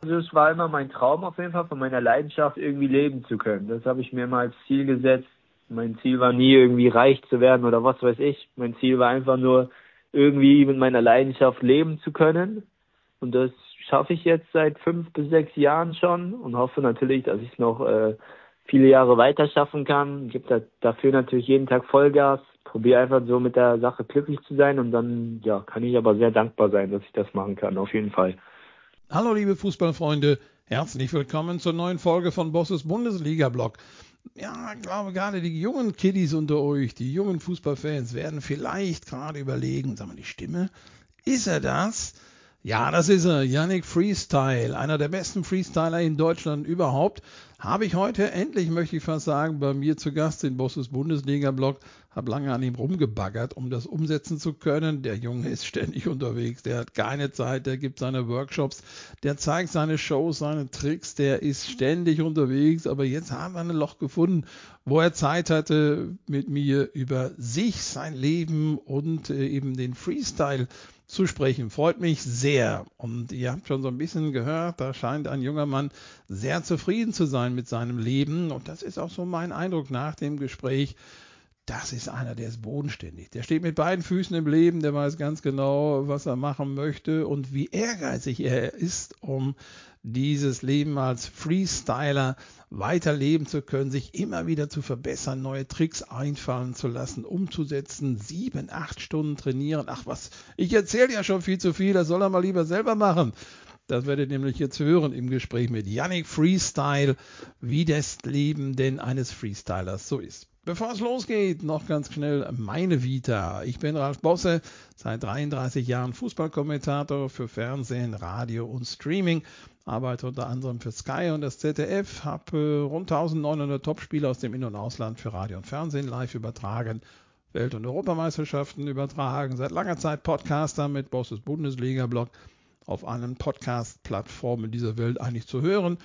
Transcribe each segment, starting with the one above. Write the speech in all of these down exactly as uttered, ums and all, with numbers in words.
Das war immer mein Traum auf jeden Fall, von meiner Leidenschaft irgendwie leben zu können. Das habe ich mir immer als Ziel gesetzt. Mein Ziel war nie irgendwie reich zu werden oder was weiß ich. Mein Ziel war einfach nur irgendwie mit meiner Leidenschaft leben zu können. Und das schaffe ich jetzt seit fünf bis sechs Jahren schon und hoffe natürlich, dass ich es noch äh, viele Jahre weiter schaffen kann. Gebe da, dafür natürlich jeden Tag Vollgas. Probiere einfach so mit der Sache glücklich zu sein und dann ja, kann ich aber sehr dankbar sein, dass ich das machen kann, auf jeden Fall. Hallo liebe Fußballfreunde, herzlich willkommen zur neuen Folge von Bosses Bundesliga-Blog. Ja, ich glaube gerade die jungen Kiddies unter euch, die jungen Fußballfans werden vielleicht gerade überlegen, sag mal, die Stimme, ist er das? Ja, das ist er, Yannick Freestyle, einer der besten Freestyler in Deutschland überhaupt. Habe ich heute endlich, möchte ich fast sagen, bei mir zu Gast in Bosses Bundesliga-Blog. Habe lange an ihm rumgebaggert, um das umsetzen zu können. Der Junge ist ständig unterwegs, der hat keine Zeit, der gibt seine Workshops, der zeigt seine Shows, seine Tricks, der ist ständig unterwegs. Aber jetzt haben wir ein Loch gefunden, wo er Zeit hatte, mit mir über sich, sein Leben und äh, eben den Freestyle zu sprechen. Freut mich sehr. Und ihr habt schon so ein bisschen gehört, da scheint ein junger Mann sehr zufrieden zu sein mit seinem Leben. Und das ist auch so mein Eindruck nach dem Gespräch. Das ist einer, der ist bodenständig. Der steht mit beiden Füßen im Leben, der weiß ganz genau, was er machen möchte und wie ehrgeizig er ist, um dieses Leben als Freestyler weiterleben zu können, sich immer wieder zu verbessern, neue Tricks einfallen zu lassen, umzusetzen, sieben, acht Stunden trainieren. Ach was, ich erzähle ja schon viel zu viel, das soll er mal lieber selber machen. Das werdet ihr nämlich jetzt hören im Gespräch mit Yannick Freestyle, wie das Leben denn eines Freestylers so ist. Bevor es losgeht, noch ganz schnell meine Vita. Ich bin Ralf Bosse, seit dreiunddreißig Jahren Fußballkommentator für Fernsehen, Radio und Streaming. Arbeite unter anderem für Sky und das Z D F, habe rund neunzehnhundert Topspiele aus dem In- und Ausland für Radio und Fernsehen live übertragen, Welt- und Europameisterschaften übertragen, seit langer Zeit Podcaster mit Bosses Bundesliga-Blog, auf allen Podcast-Plattformen dieser Welt eigentlich zu hören.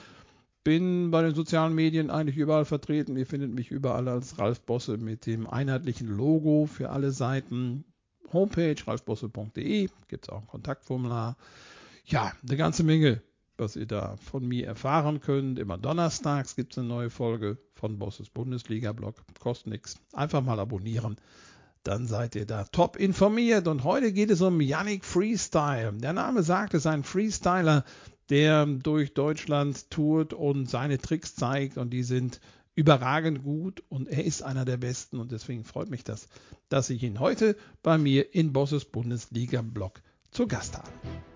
Bin bei den sozialen Medien eigentlich überall vertreten. Ihr findet mich überall als Ralf Bosse mit dem einheitlichen Logo für alle Seiten. Homepage ralfbosse punkt de, gibt es auch ein Kontaktformular. Ja, eine ganze Menge, was ihr da von mir erfahren könnt. Immer donnerstags gibt es eine neue Folge von Bosses Bundesliga-Blog. Kostet nichts. Einfach mal abonnieren. Dann seid ihr da top informiert. Und heute geht es um Yannick Freestyle. Der Name sagt es, ein Freestyler, der durch Deutschland tourt und seine Tricks zeigt. Und die sind überragend gut. Und er ist einer der Besten. Und deswegen freut mich das, dass ich ihn heute bei mir in Bosses Bundesliga-Blog zu Gast habe.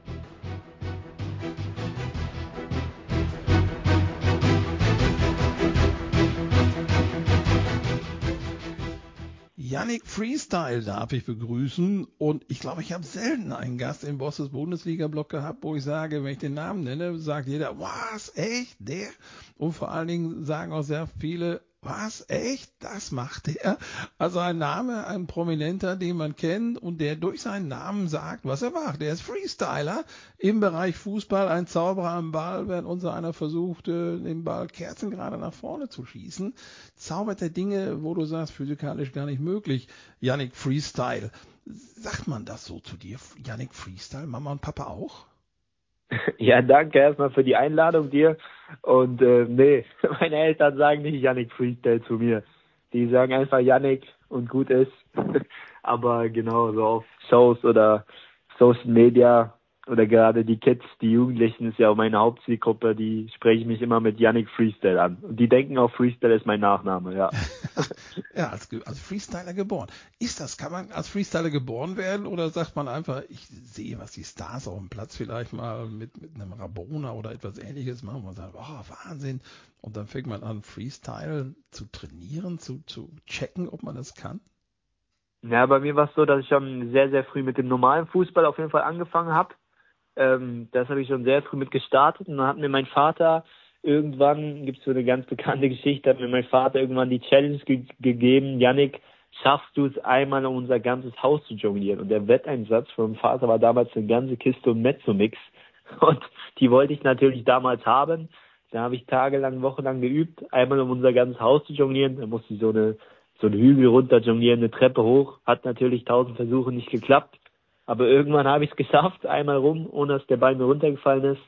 Yannick Freestyle darf ich begrüßen und ich glaube, ich habe selten einen Gast im Bosses Bundesliga-Blog gehabt, wo ich sage, wenn ich den Namen nenne, sagt jeder, was, echt, der? Und vor allen Dingen sagen auch sehr viele, was, echt, das macht der? Also ein Name, ein Prominenter, den man kennt und der durch seinen Namen sagt, was er macht. Der ist Freestyler im Bereich Fußball, ein Zauberer am Ball, während unser einer versucht, den Ball kerzengerade nach vorne zu schießen. Zaubert er Dinge, wo du sagst, physikalisch gar nicht möglich. Yannick Freestyle. Sagt man das so zu dir? Yannick Freestyle, Mama und Papa auch? Ja, danke erstmal für die Einladung dir. Und äh, nee, meine Eltern sagen nicht Yannick Freestyle zu mir. Die sagen einfach Yannick und gut ist. Aber genau, so auf Shows oder Social Media oder gerade die Kids, die Jugendlichen ist ja auch meine Hauptzielgruppe, die sprechen mich immer mit Yannick Freestyle an. Und die denken auch, Freestyle ist mein Nachname, ja. Ja, als, als Freestyler geboren. Ist das, kann man als Freestyler geboren werden oder sagt man einfach, ich sehe, was die Stars auf dem Platz vielleicht mal mit, mit einem Rabona oder etwas Ähnliches machen und sagt, oh, Wahnsinn. Und dann fängt man an, Freestyle zu trainieren, zu, zu checken, ob man das kann? Ja, bei mir war es so, dass ich schon sehr, sehr früh mit dem normalen Fußball auf jeden Fall angefangen habe. Ähm, das habe ich schon sehr früh mit gestartet und dann hat mir mein Vater irgendwann, gibt es so eine ganz bekannte Geschichte, hat mir mein Vater irgendwann die Challenge ge- gegeben, Yannick, schaffst du es einmal, um unser ganzes Haus zu jonglieren? Und der Wetteinsatz von meinem Vater war damals eine ganze Kiste und Mezzomix und die wollte ich natürlich damals haben. Da habe ich tagelang, wochenlang geübt, einmal um unser ganzes Haus zu jonglieren. Da musste ich so eine so einen Hügel runter jonglieren, eine Treppe hoch. Hat natürlich tausend Versuche nicht geklappt. Aber irgendwann habe ich es geschafft, einmal rum, ohne dass der Ball mir runtergefallen ist.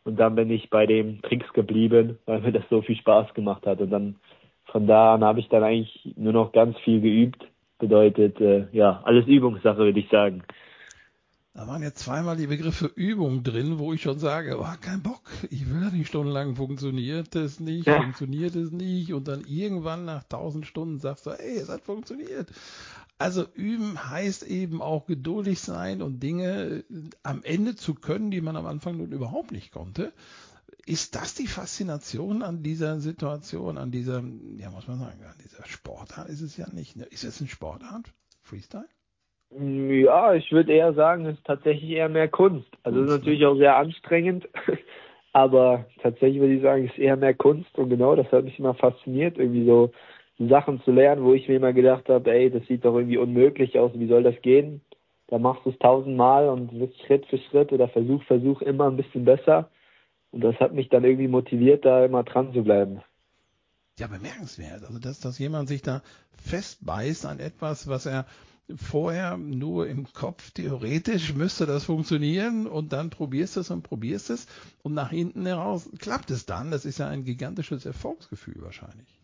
Und dann bin ich bei den Tricks geblieben, weil mir das so viel Spaß gemacht hat. Und dann von da an habe ich dann eigentlich nur noch ganz viel geübt. Bedeutet, äh, ja, alles Übungssache, würde ich sagen. Da waren jetzt zweimal die Begriffe Übung drin, wo ich schon sage, oh, kein Bock, ich will das nicht stundenlang, funktioniert es nicht, Ja. funktioniert es nicht. Und dann irgendwann nach tausend Stunden sagst du, ey, es hat funktioniert. Also üben heißt eben auch geduldig sein und Dinge am Ende zu können, die man am Anfang nun überhaupt nicht konnte. Ist das die Faszination an dieser Situation, an dieser, ja muss man sagen, an dieser Sportart ist es ja nicht. Ne? Ist es ein Sportart? Freestyle? Ja, ich würde eher sagen, es ist tatsächlich eher mehr Kunst. Also es ist Kunst, natürlich ne? auch sehr anstrengend, aber tatsächlich würde ich sagen, es ist eher mehr Kunst. Und genau, das hat mich immer fasziniert, irgendwie so Sachen zu lernen, wo ich mir immer gedacht habe, ey, das sieht doch irgendwie unmöglich aus, wie soll das gehen? Da machst du es tausendmal und wirst Schritt für Schritt oder Versuch, Versuch immer ein bisschen besser. Und das hat mich dann irgendwie motiviert, da immer dran zu bleiben. Ja, bemerkenswert. Also, dass, dass jemand sich da festbeißt an etwas, was er vorher nur im Kopf, theoretisch müsste das funktionieren und dann probierst du es und probierst es und nach hinten heraus klappt es dann. Das ist ja ein gigantisches Erfolgsgefühl wahrscheinlich.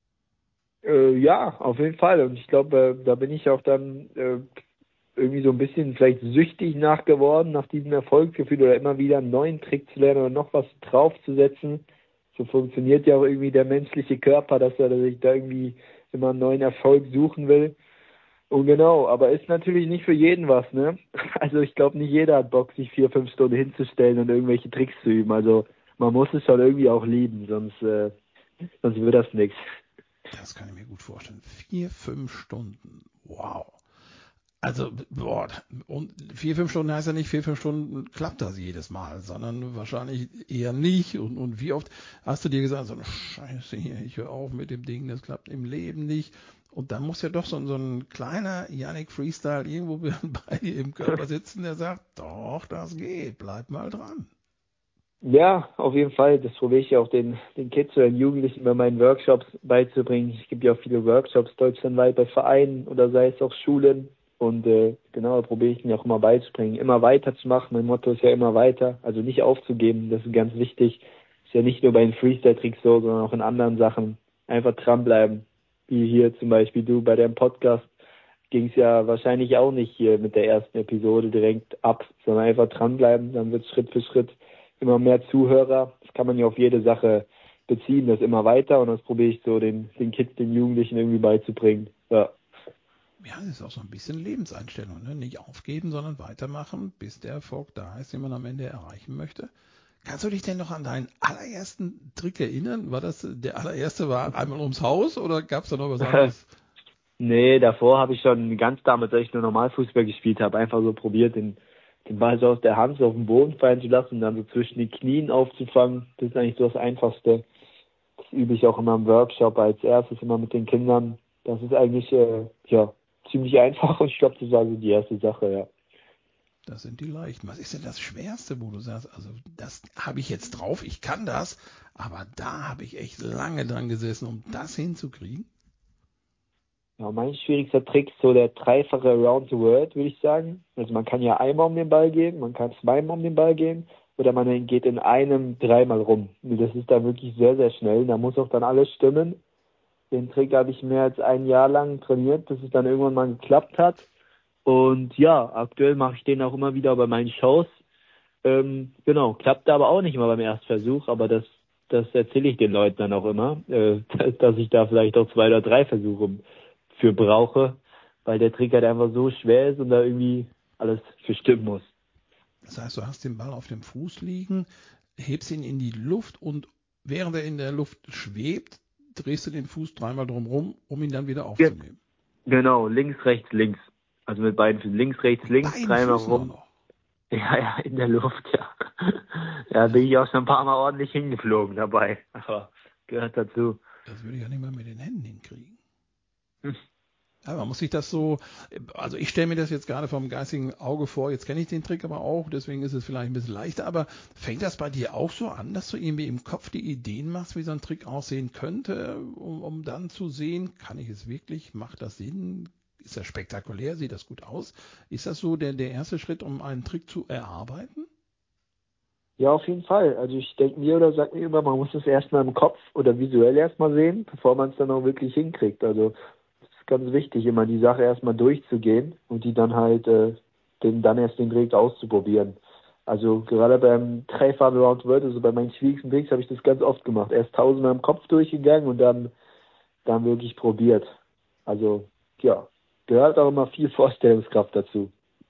Äh, ja, auf jeden Fall. Und ich glaube, äh, da bin ich auch dann äh, irgendwie so ein bisschen vielleicht süchtig nach geworden, nach diesem Erfolgsgefühl oder immer wieder einen neuen Trick zu lernen oder noch was draufzusetzen. So funktioniert ja auch irgendwie der menschliche Körper, dass er sich da irgendwie immer einen neuen Erfolg suchen will. Und genau, aber ist natürlich nicht für jeden was, ne? Also ich glaube, nicht jeder hat Bock, sich vier, fünf Stunden hinzustellen und irgendwelche Tricks zu üben. Also man muss es schon irgendwie auch lieben, sonst, äh, sonst wird das nichts. Das kann ich mir gut vorstellen. Vier, fünf Stunden. Wow. Also, boah, und vier, fünf Stunden heißt ja nicht, vier, fünf Stunden klappt das jedes Mal, sondern wahrscheinlich eher nicht. Und, und wie oft hast du dir gesagt, so eine Scheiße hier, ich höre auf mit dem Ding, das klappt im Leben nicht. Und dann muss ja doch so, so ein kleiner Yannick Freestyle irgendwo bei dir im Körper sitzen, der sagt, doch, das geht, bleib mal dran. Ja, auf jeden Fall. Das probiere ich ja auch den, den Kids oder den Jugendlichen bei meinen Workshops beizubringen. Ich gebe ja auch viele Workshops deutschlandweit bei Vereinen oder sei es auch Schulen. Und äh, genau, da probiere ich mir auch immer beizubringen, immer weiter zu machen. Mein Motto ist ja immer weiter, also nicht aufzugeben. Das ist ganz wichtig. Ist ja nicht nur bei den Freestyle-Tricks so, sondern auch in anderen Sachen. Einfach dranbleiben. Wie hier zum Beispiel du bei deinem Podcast ging es ja wahrscheinlich auch nicht hier mit der ersten Episode direkt ab, sondern einfach dranbleiben. Dann wird Schritt für Schritt immer mehr Zuhörer. Das kann man ja auf jede Sache beziehen, das immer weiter und das probiere ich so den, den Kids, den Jugendlichen irgendwie beizubringen. Ja. Ja, das ist auch so ein bisschen Lebenseinstellung, ne? Nicht aufgeben, sondern weitermachen, bis der Erfolg da ist, den man am Ende erreichen möchte. Kannst du dich denn noch an deinen allerersten Trick erinnern? War das der allererste, war einmal ums Haus oder gab es da noch was anderes? Nee, davor habe ich schon ganz damals, als ich nur Normalfußball gespielt habe, einfach so probiert, den, den Ball so aus der Hand so auf den Boden fallen zu lassen und dann so zwischen den Knien aufzufangen. Das ist eigentlich so das Einfachste. Das übe ich auch immer im Workshop als erstes immer mit den Kindern. Das ist eigentlich äh, ja ziemlich einfach und ich glaube, das war so die erste Sache, ja. Das sind die leichten. Was ist denn das Schwerste, wo du sagst, also das habe ich jetzt drauf, ich kann das, aber da habe ich echt lange dran gesessen, um das hinzukriegen? Ja, mein schwierigster Trick ist so der dreifache Around the World, würde ich sagen. Also man kann ja einmal um den Ball gehen, man kann zweimal um den Ball gehen oder man geht in einem dreimal rum. Und das ist dann wirklich sehr, sehr schnell. Da muss auch dann alles stimmen. Den Trick habe ich mehr als ein Jahr lang trainiert, bis es dann irgendwann mal geklappt hat. Und ja, aktuell mache ich den auch immer wieder bei meinen Shows. Ähm, genau, klappte aber auch nicht immer beim Erstversuch, aber das, das erzähle ich den Leuten dann auch immer, äh, dass ich da vielleicht auch zwei oder drei Versuche für brauche, weil der Trick halt einfach so schwer ist und da irgendwie alles für stimmen muss. Das heißt, du hast den Ball auf dem Fuß liegen, hebst ihn in die Luft und während er in der Luft schwebt, drehst du den Fuß dreimal drumherum, um ihn dann wieder Ge- aufzunehmen. Genau, links, rechts, links. Also mit beiden Füßen. Links, rechts, Mit links, beiden dreimal Füßen auch rum. noch. Ja, ja, in der Luft, ja. Da bin Das, ich auch schon ein paar Mal ordentlich hingeflogen dabei. Aber gehört dazu. das würde ich ja nicht mal mit den Händen hinkriegen. Hm. Ja, man muss sich das so, also ich stelle mir das jetzt gerade vom geistigen Auge vor, jetzt kenne ich den Trick aber auch, deswegen ist es vielleicht ein bisschen leichter, aber fängt das bei dir auch so an, dass du irgendwie im Kopf die Ideen machst, wie so ein Trick aussehen könnte, um, um dann zu sehen, kann ich es wirklich, macht das Sinn, ist das spektakulär, sieht das gut aus? Ist das so der, der erste Schritt, um einen Trick zu erarbeiten? Ja, auf jeden Fall. Also ich denke mir oder sag mir immer, man muss es erstmal im Kopf oder visuell erstmal sehen, bevor man es dann auch wirklich hinkriegt. Also es ist ganz wichtig, immer die Sache erstmal durchzugehen und die dann halt äh, den, dann erst den Weg auszuprobieren. Also gerade beim Dreifahren Around the World, also bei meinen schwierigsten Tricks habe ich das ganz oft gemacht. Erst tausendmal im Kopf durchgegangen und dann, dann wirklich probiert. Also ja, gehört auch immer viel Vorstellungskraft dazu.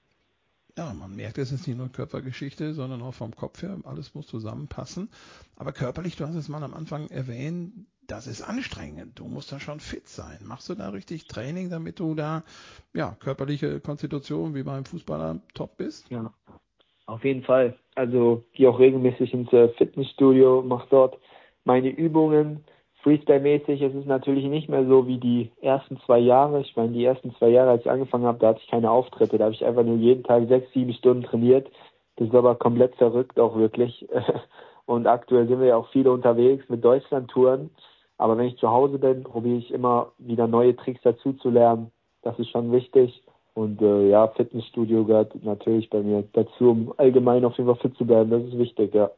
Ja, man merkt, es ist nicht nur Körpergeschichte, sondern auch vom Kopf her. Alles muss zusammenpassen. Aber körperlich, du hast es mal am Anfang erwähnt, das ist anstrengend. Du musst da schon fit sein. Machst du da richtig Training, damit du da, ja, körperliche Konstitution wie beim Fußballer top bist? Ja, auf jeden Fall. Also gehe auch regelmäßig ins äh, Fitnessstudio, mache dort meine Übungen. Freestyle-mäßig ist es natürlich nicht mehr so wie die ersten zwei Jahre. Ich meine, die ersten zwei Jahre, als ich angefangen habe, da hatte ich keine Auftritte. Da habe ich einfach nur jeden Tag sechs, sieben Stunden trainiert. Das war aber komplett verrückt auch wirklich. Und aktuell sind wir ja auch viele unterwegs mit Deutschland-Touren. Aber wenn ich zu Hause bin, probiere ich immer wieder neue Tricks dazu zu lernen. Das ist schon wichtig. Und äh, ja, Fitnessstudio gehört natürlich bei mir dazu, um allgemein auf jeden Fall fit zu bleiben. Das ist wichtig, ja.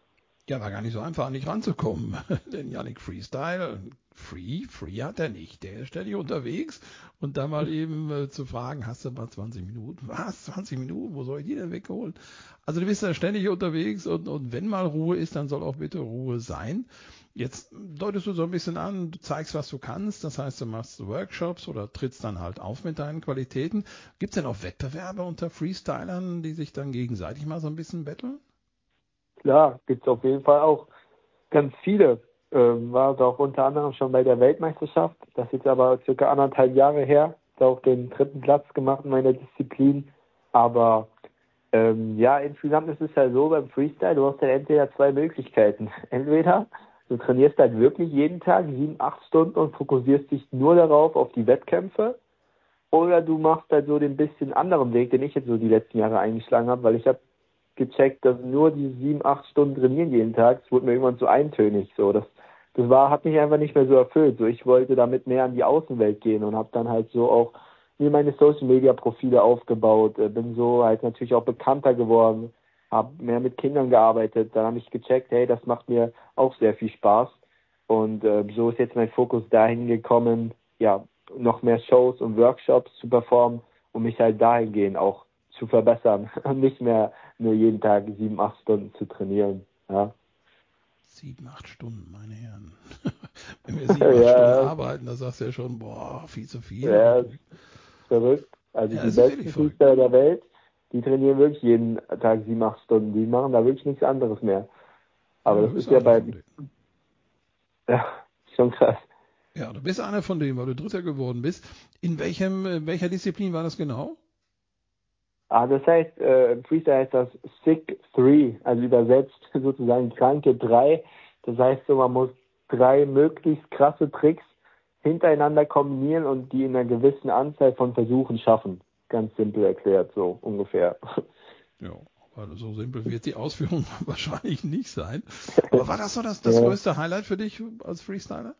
Ja, war gar nicht so einfach, an dich ranzukommen. Denn Yannick Freestyle, Free, Free hat er nicht. Der ist ständig unterwegs und da mal eben äh, zu fragen, hast du mal zwanzig Minuten? Was? zwanzig Minuten? Wo soll ich die denn wegholen? Also du bist da ständig unterwegs und, und wenn mal Ruhe ist, dann soll auch bitte Ruhe sein. Jetzt deutest du so ein bisschen an, du zeigst, was du kannst. Das heißt, du machst Workshops oder trittst dann halt auf mit deinen Qualitäten. Gibt es denn auch Wettbewerbe unter Freestylern, die sich dann gegenseitig mal so ein bisschen betteln? Klar, gibt's auf jeden Fall auch ganz viele. Ähm, war da auch unter anderem schon bei der Weltmeisterschaft. Das ist jetzt aber circa anderthalb Jahre her. Da auch den dritten Platz gemacht in meiner Disziplin. Aber ähm, ja, insgesamt ist es ja so beim Freestyle, du hast ja entweder zwei Möglichkeiten. Entweder du trainierst halt wirklich jeden Tag sieben, acht Stunden und fokussierst dich nur darauf, auf die Wettkämpfe. Oder du machst halt so den bisschen anderen Weg, den ich jetzt so die letzten Jahre eingeschlagen habe, weil ich habe gecheckt, dass nur die sieben, acht Stunden trainieren jeden Tag, das wurde mir irgendwann zu eintönig. So, das, das war, hat mich einfach nicht mehr so erfüllt. So, ich wollte damit mehr an die Außenwelt gehen und habe dann halt so auch mir meine Social Media Profile aufgebaut, äh, bin so halt natürlich auch bekannter geworden, habe mehr mit Kindern gearbeitet. Dann habe ich gecheckt, hey, das macht mir auch sehr viel Spaß. Und äh, so ist jetzt mein Fokus dahin gekommen, ja, noch mehr Shows und Workshops zu performen, um mich halt dahingehend auch zu verbessern und nicht mehr nur jeden Tag sieben, acht Stunden zu trainieren. Ja, Sieben, acht Stunden, meine Herren. Wenn wir sieben, acht Stunden ja, arbeiten, da sagst du ja schon, boah, viel zu viel. ja, Und, ist verrückt. Also ja, die es ist wirklich besten verrückt. Fußballer der Welt, die trainieren wirklich jeden Tag sieben, acht Stunden. Die machen da wirklich nichts anderes mehr. Ja, Aber du das bist ist ja einer bei, von denen. ja, schon krass. Ja, du bist einer von denen, weil du Dritter geworden bist. In welchem, in welcher Disziplin war das genau? Ah, das heißt, äh, im Freestyle heißt das Sick drei, also übersetzt sozusagen kranke drei. Das heißt so, man muss drei möglichst krasse Tricks hintereinander kombinieren und die in einer gewissen Anzahl von Versuchen schaffen. Ganz simpel erklärt, so ungefähr. Ja, aber so simpel wird die Ausführung wahrscheinlich nicht sein. Aber war das so das, das Ja. größte Highlight für dich als Freestyler?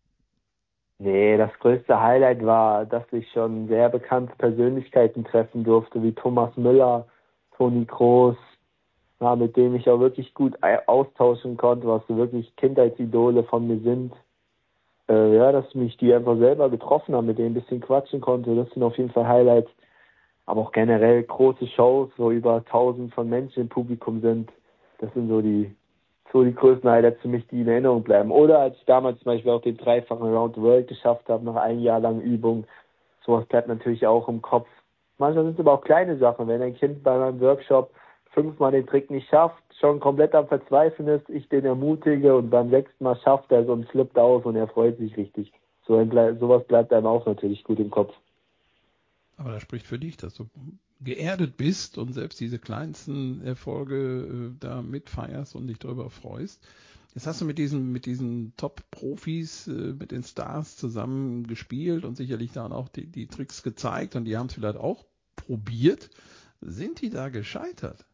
Nee, das größte Highlight war, dass ich schon sehr bekannte Persönlichkeiten treffen durfte, wie Thomas Müller, Toni Kroos, ja, mit denen ich auch wirklich gut austauschen konnte, was so wirklich Kindheitsidole von mir sind. Äh, ja, dass mich die einfach selber getroffen haben, mit denen ein bisschen quatschen konnte. Das sind auf jeden Fall Highlights. Aber auch generell große Shows, wo über tausend von Menschen im Publikum sind. Das sind so die, so die größten Highlights für mich, die in Erinnerung bleiben. Oder als ich damals zum Beispiel auch den dreifachen Around the World geschafft habe, nach einem Jahr lang Übung. Sowas bleibt natürlich auch im Kopf. Manchmal sind es aber auch kleine Sachen. Wenn ein Kind bei meinem Workshop fünfmal den Trick nicht schafft, schon komplett am Verzweifeln ist, ich den ermutige und beim sechsten Mal schafft er es und flippt aus und er freut sich richtig. So ein, sowas bleibt einem auch natürlich gut im Kopf. Aber das spricht für dich, dass du geerdet bist und selbst diese kleinsten Erfolge äh, da mitfeierst und dich darüber freust. Jetzt hast du mit diesen, mit diesen Top-Profis, äh, mit den Stars zusammen gespielt und sicherlich dann auch die, die Tricks gezeigt und die haben es vielleicht auch probiert. Sind die da gescheitert?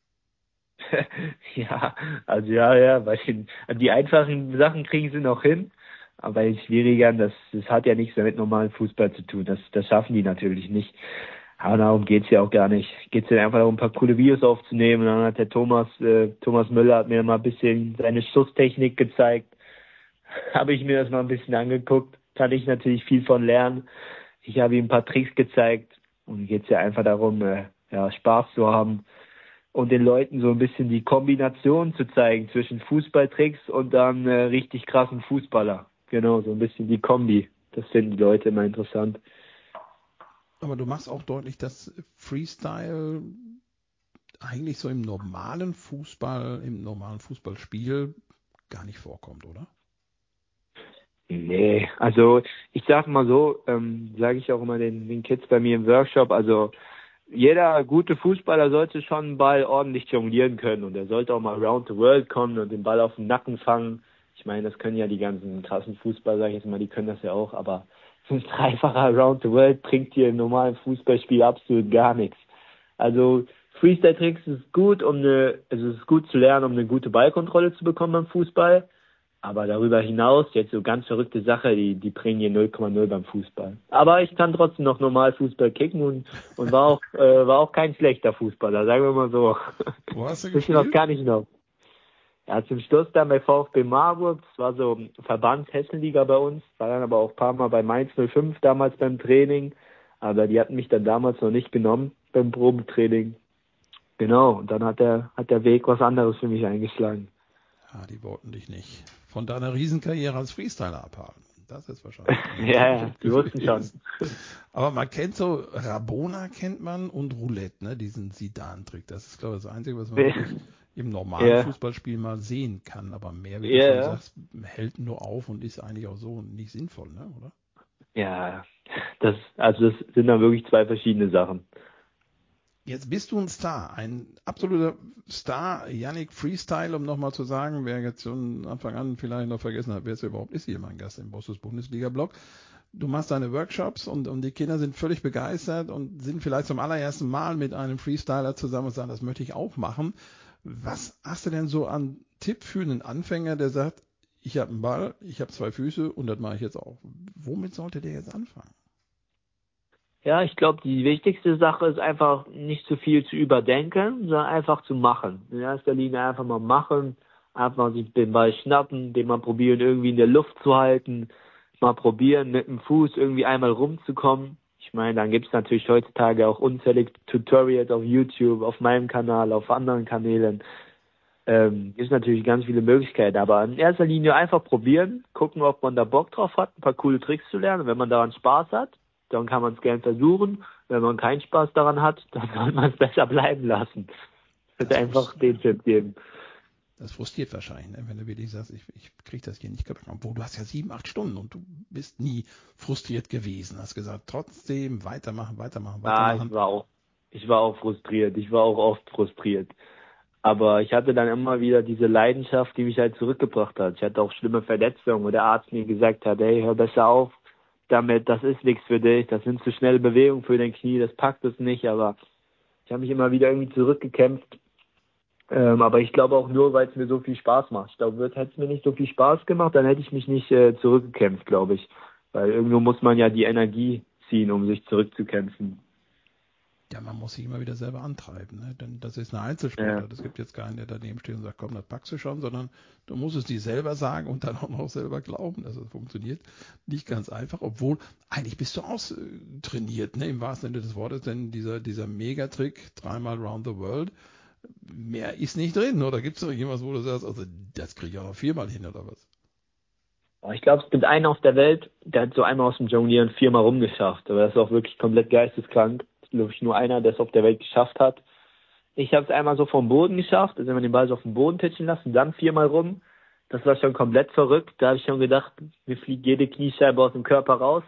Ja, also ja, ja, bei den, die einfachen Sachen kriegen sie noch hin, aber bei den schwierigeren, das, das hat ja nichts mehr mit normalem Fußball zu tun. Das, das schaffen die natürlich nicht. Aber darum geht's ja auch gar nicht. Geht's ja einfach darum, ein paar coole Videos aufzunehmen. Und dann hat der Thomas, äh, Thomas Müller hat mir mal ein bisschen seine Schusstechnik gezeigt. Habe ich mir das mal ein bisschen angeguckt. Kann ich natürlich viel von lernen. Ich habe ihm ein paar Tricks gezeigt. Und geht's ja einfach darum, äh, ja, Spaß zu haben und den Leuten so ein bisschen die Kombination zu zeigen zwischen Fußballtricks und dann äh, richtig krassen Fußballer. Genau, so ein bisschen die Kombi. Das finden die Leute immer interessant. Aber du machst auch deutlich, dass Freestyle eigentlich so im normalen Fußball, im normalen Fußballspiel gar nicht vorkommt, oder? Nee, also ich sag mal so, ähm, sage ich auch immer den, den Kids bei mir im Workshop, also jeder gute Fußballer sollte schon einen Ball ordentlich jonglieren können und er sollte auch mal around the world kommen und den Ball auf den Nacken fangen. Ich meine, das können ja die ganzen krassen Fußballer, sage ich jetzt mal, die können das ja auch, aber ein dreifacher around the world bringt dir im normalen Fußballspiel absolut gar nichts. Also Freestyle-Tricks ist gut, um eine, also es ist gut zu lernen, um eine gute Ballkontrolle zu bekommen beim Fußball. Aber darüber hinaus, jetzt so ganz verrückte Sache, die, die bringen hier null Komma null beim Fußball. Aber ich kann trotzdem noch normal Fußball kicken und, und war auch, äh, war auch kein schlechter Fußballer, sagen wir mal so. Wo hast du Bisschen was gespielt? kann ich noch. Ja, zum Schluss dann bei VfB Marburg, das war so Verbands-Hessenliga bei uns, war dann aber auch ein paar Mal bei Mainz null fünf damals beim Training. Aber die hatten mich dann damals noch nicht genommen beim Probetraining. Genau, und dann hat der, hat der Weg was anderes für mich eingeschlagen. Ja, die wollten dich nicht von deiner Riesenkarriere als Freestyler abhalten. Das ist wahrscheinlich Ja, ja, die wussten schon. Aber man kennt so, Rabona kennt man und Roulette, ne, diesen Sidan-Trick. Das ist, glaube ich, das Einzige, was man wirklich im normalen Ja. Fußballspiel mal sehen kann. Aber mehr, wie du Ja, schon ja. sagst, hält nur auf und ist eigentlich auch so nicht sinnvoll, ne, oder? Ja, das, also das sind dann wirklich zwei verschiedene Sachen. Jetzt bist du ein Star, ein absoluter Star, Yannick Freestyle, um nochmal zu sagen, wer jetzt von Anfang an vielleicht noch vergessen hat, wer es überhaupt ist, hier mein Gast im Bosses Bundesliga-Blog. Du machst deine Workshops und, und die Kinder sind völlig begeistert und sind vielleicht zum allerersten Mal mit einem Freestyler zusammen und sagen, das möchte ich auch machen. Was hast du denn so an Tipp für einen Anfänger, der sagt, ich habe einen Ball, ich habe zwei Füße und das mache ich jetzt auch. Womit sollte der jetzt anfangen? Ja, ich glaube, die wichtigste Sache ist einfach nicht zu viel zu überdenken, sondern einfach zu machen. In erster Linie einfach mal machen, einfach mal sich den Ball schnappen, den mal probieren, irgendwie in der Luft zu halten, mal probieren, mit dem Fuß irgendwie einmal rumzukommen. Ich meine, dann gibt's natürlich heutzutage auch unzählige Tutorials auf YouTube, auf meinem Kanal, auf anderen Kanälen. Ähm, gibt natürlich ganz viele Möglichkeiten, aber in erster Linie einfach probieren, gucken, ob man da Bock drauf hat, ein paar coole Tricks zu lernen. Und wenn man daran Spaß hat, dann kann man es gern versuchen. Wenn man keinen Spaß daran hat, dann soll man es besser bleiben lassen. Ich würde einfach den Tipp geben. Das frustriert wahrscheinlich, ne? Wenn du wirklich sagst, ich, ich kriege das hier nicht gebacken. Obwohl du hast ja sieben, acht Stunden und du bist nie frustriert gewesen. Hast gesagt, trotzdem weitermachen, weitermachen, Ah, ich weitermachen. war auch, ich war auch frustriert. Ich war auch oft frustriert. Aber ich hatte dann immer wieder diese Leidenschaft, die mich halt zurückgebracht hat. Ich hatte auch schlimme Verletzungen, wo der Arzt mir gesagt hat, hey, hör besser auf damit, das ist nichts für dich, das sind zu schnelle Bewegungen für dein Knie, das packt es nicht, aber ich habe mich immer wieder irgendwie zurückgekämpft. Ähm, aber ich glaube auch nur, weil es mir so viel Spaß macht. Ich glaube, hätte es mir nicht so viel Spaß gemacht, dann hätte ich mich nicht äh, zurückgekämpft, glaube ich. Weil irgendwo muss man ja die Energie ziehen, um sich zurückzukämpfen. Ja, man muss sich immer wieder selber antreiben, ne? Denn das ist eine Ja. Einzelsportart. Es gibt jetzt keinen, der daneben steht und sagt, komm, das packst du schon, sondern du musst es dir selber sagen und dann auch noch selber glauben, dass es funktioniert. Nicht ganz einfach, obwohl eigentlich bist du austrainiert, ne? Im wahrsten Sinne des Wortes, denn dieser, dieser Megatrick, dreimal round the world, mehr ist nicht drin, oder gibt es noch irgendwas, wo du sagst, also das kriege ich auch noch viermal hin, oder was? Aber ich glaube, es gibt einen auf der Welt, der hat so einmal aus dem Jonglieren viermal rumgeschafft. Aber das ist auch wirklich komplett geisteskrank. Das ist, glaube ich, nur einer, der es auf der Welt geschafft hat. Ich habe es einmal so vom Boden geschafft, also wenn man den Ball so auf den Boden pitchen lassen, dann viermal rum. Das war schon komplett verrückt. Da habe ich schon gedacht, mir fliegt jede Kniescheibe aus dem Körper raus.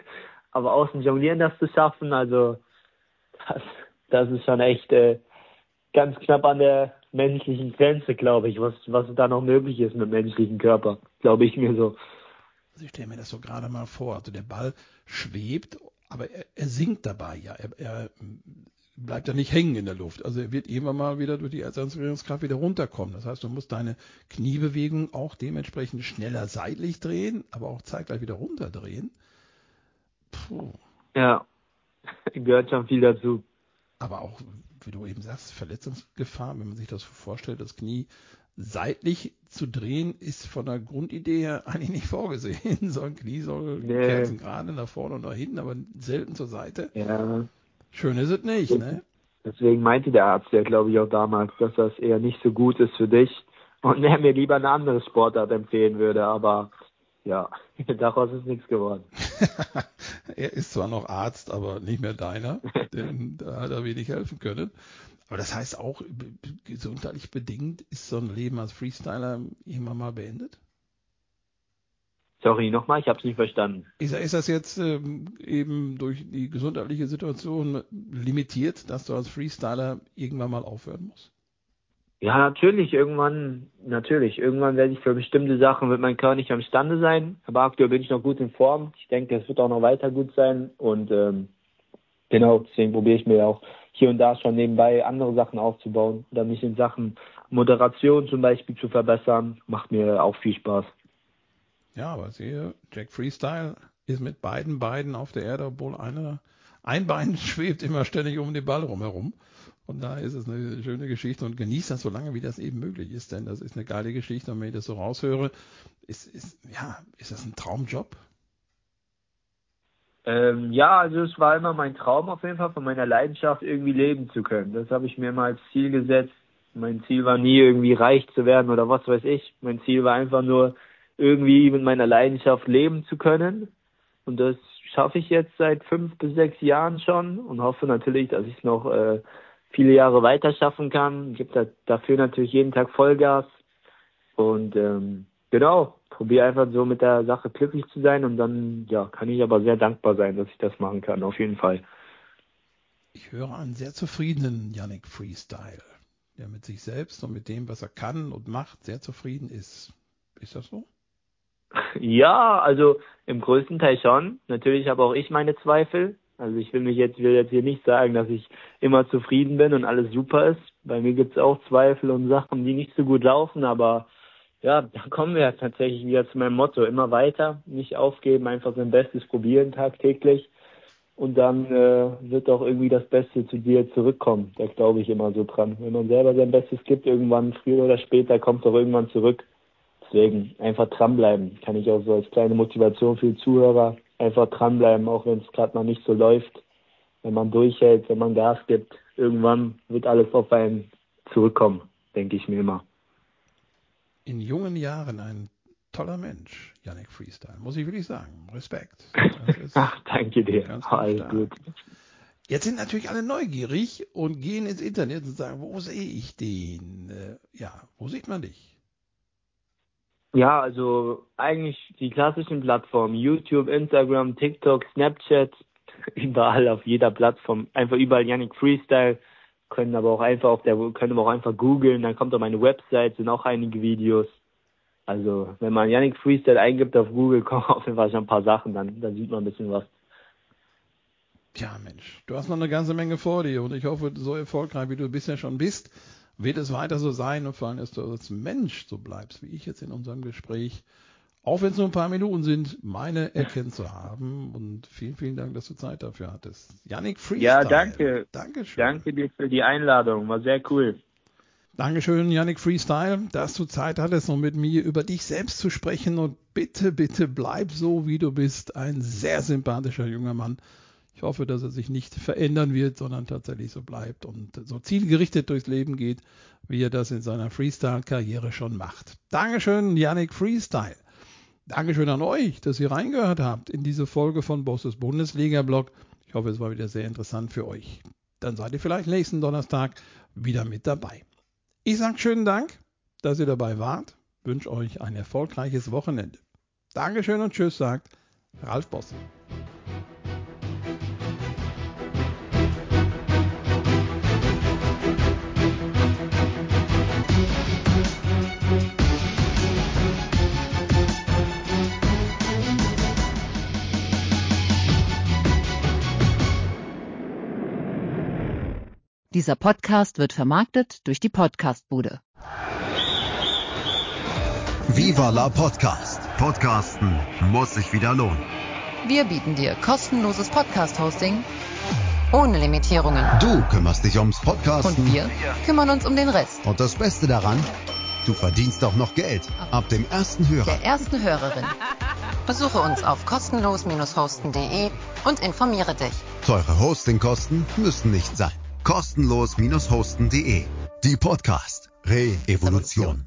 Aber aus dem Jonglieren das zu schaffen, also das, das ist schon echt äh, ganz knapp an der menschlichen Grenze, glaube ich, was, was da noch möglich ist mit dem menschlichen Körper. Glaube ich mir so. Also ich stelle mir das so gerade mal vor. Also der Ball schwebt, aber er, er sinkt dabei ja. Er, er bleibt ja nicht hängen in der Luft. Also er wird irgendwann mal wieder durch die Ersatzungskraft wieder runterkommen. Das heißt, du musst deine Kniebewegung auch dementsprechend schneller seitlich drehen, aber auch zeitgleich wieder runterdrehen. Puh. Ja, gehört schon viel dazu. Aber auch, wie du eben sagst, Verletzungsgefahr, wenn man sich das vorstellt, das Knie seitlich zu drehen, ist von der Grundidee her eigentlich nicht vorgesehen. So ein Knie soll Nee. kerzengerade nach vorne und nach hinten, aber selten zur Seite. Ja. Schön ist es nicht, ne? Deswegen meinte der Arzt ja, glaube ich, auch damals, dass das eher nicht so gut ist für dich und er mir lieber eine andere Sportart empfehlen würde, aber ja, daraus ist nichts geworden. Er ist zwar noch Arzt, aber nicht mehr deiner, denn da hat er wenig helfen können. Aber das heißt auch, gesundheitlich bedingt ist so ein Leben als Freestyler irgendwann mal beendet? Sorry, nochmal, ich habe es nicht verstanden. Ist, ist das jetzt ähm, eben durch die gesundheitliche Situation limitiert, dass du als Freestyler irgendwann mal aufhören musst? Ja, natürlich, irgendwann, natürlich, irgendwann werde ich für bestimmte Sachen, wird mein Körper nicht mehr imstande sein, aber aktuell bin ich noch gut in Form. Ich denke, es wird auch noch weiter gut sein und ähm, genau, deswegen probiere ich mir auch hier und da schon nebenbei andere Sachen aufzubauen, dann mich in Sachen Moderation zum Beispiel zu verbessern, macht mir auch viel Spaß. Ja, aber sehe, Jack Freestyle ist mit beiden Beinen auf der Erde, obwohl einer, ein Bein schwebt immer ständig um den Ball rumherum. Und da ist es eine schöne Geschichte und genießt das so lange, wie das eben möglich ist, denn das ist eine geile Geschichte und wenn ich das so raushöre, ist, ist, ja, ist das ein Traumjob? Ähm, ja, also es war immer mein Traum auf jeden Fall, von meiner Leidenschaft irgendwie leben zu können. Das habe ich mir mal als Ziel gesetzt. Mein Ziel war nie irgendwie reich zu werden oder was weiß ich. Mein Ziel war einfach nur irgendwie mit meiner Leidenschaft leben zu können. Und das schaffe ich jetzt seit fünf bis sechs Jahren schon und hoffe natürlich, dass ich es noch äh, viele Jahre weiter schaffen kann. Ich gebe da, dafür natürlich jeden Tag Vollgas und ähm, genau, probiere einfach so mit der Sache glücklich zu sein und dann ja, kann ich aber sehr dankbar sein, dass ich das machen kann, auf jeden Fall. Ich höre einen sehr zufriedenen Yannick Freestyle, der mit sich selbst und mit dem, was er kann und macht, sehr zufrieden ist. Ist das so? Ja, also im größten Teil schon. Natürlich habe auch ich meine Zweifel. Also ich will mich jetzt, will jetzt hier nicht sagen, dass ich immer zufrieden bin und alles super ist. Bei mir gibt es auch Zweifel und Sachen, die nicht so gut laufen, aber ja, da kommen wir tatsächlich wieder zu meinem Motto. Immer weiter, nicht aufgeben, einfach sein Bestes probieren tagtäglich. Und dann äh, wird auch irgendwie das Beste zu dir zurückkommen. Da glaube ich immer so dran. Wenn man selber sein Bestes gibt, irgendwann, früher oder später, kommt es auch irgendwann zurück. Deswegen einfach dranbleiben. Kann ich auch so als kleine Motivation für die Zuhörer einfach dranbleiben, auch wenn es gerade mal nicht so läuft. Wenn man durchhält, wenn man Gas gibt, irgendwann wird alles auf einen zurückkommen, denke ich mir immer. In jungen Jahren ein toller Mensch, Yannick Freestyle, muss ich wirklich sagen. Respekt. Das ist Ach, danke dir. ganz, ganz Alles stark. gut. Jetzt sind natürlich alle neugierig und gehen ins Internet und sagen, wo sehe ich den? Äh, ja, wo sieht man dich? Ja, also eigentlich die klassischen Plattformen, YouTube, Instagram, TikTok, Snapchat, überall auf jeder Plattform, einfach überall Yannick Freestyle, können aber auch einfach auf der, können aber auch einfach googeln, dann kommt auf meine Website, sind auch einige Videos. Also wenn man Yannick Freestyle eingibt auf Google, kommen auf jeden Fall schon ein paar Sachen, dann, dann sieht man ein bisschen was. Tja, Mensch, du hast noch eine ganze Menge vor dir und ich hoffe, so erfolgreich wie du bisher schon bist, wird es weiter so sein und vor allem, dass du als Mensch so bleibst, wie ich jetzt in unserem Gespräch, auch wenn es nur ein paar Minuten sind, meine erkennen zu haben und vielen, vielen Dank, dass du Zeit dafür hattest. Yannick Freestyle. Ja, danke. Dankeschön. Danke dir für die Einladung, war sehr cool. Dankeschön, Yannick Freestyle, dass du Zeit hattest, um mit mir über dich selbst zu sprechen und bitte, bitte bleib so, wie du bist. Ein sehr sympathischer junger Mann. Ich hoffe, dass er sich nicht verändern wird, sondern tatsächlich so bleibt und so zielgerichtet durchs Leben geht, wie er das in seiner Freestyle-Karriere schon macht. Dankeschön, Yannick Freestyle. Dankeschön an euch, dass ihr reingehört habt in diese Folge von Bosses Bundesliga-Blog. Ich hoffe, es war wieder sehr interessant für euch. Dann seid ihr vielleicht nächsten Donnerstag wieder mit dabei. Ich sage schönen Dank, dass ihr dabei wart. Wünsche euch ein erfolgreiches Wochenende. Dankeschön und tschüss, sagt Ralf Bosse. Dieser Podcast wird vermarktet durch die Podcastbude. Viva la Podcast. Podcasten muss sich wieder lohnen. Wir bieten dir kostenloses Podcast-Hosting, Ohne Limitierungen. Du kümmerst dich ums Podcasten. Und wir kümmern uns um den Rest. Und das Beste daran, du verdienst auch noch Geld. Ab dem ersten Hörer. Der ersten Hörerin. Besuche uns auf kostenlos hosten punkt de und informiere dich. Teure Hostingkosten müssen nicht sein. kostenlos hosten punkt de. Die Podcast Re-Evolution.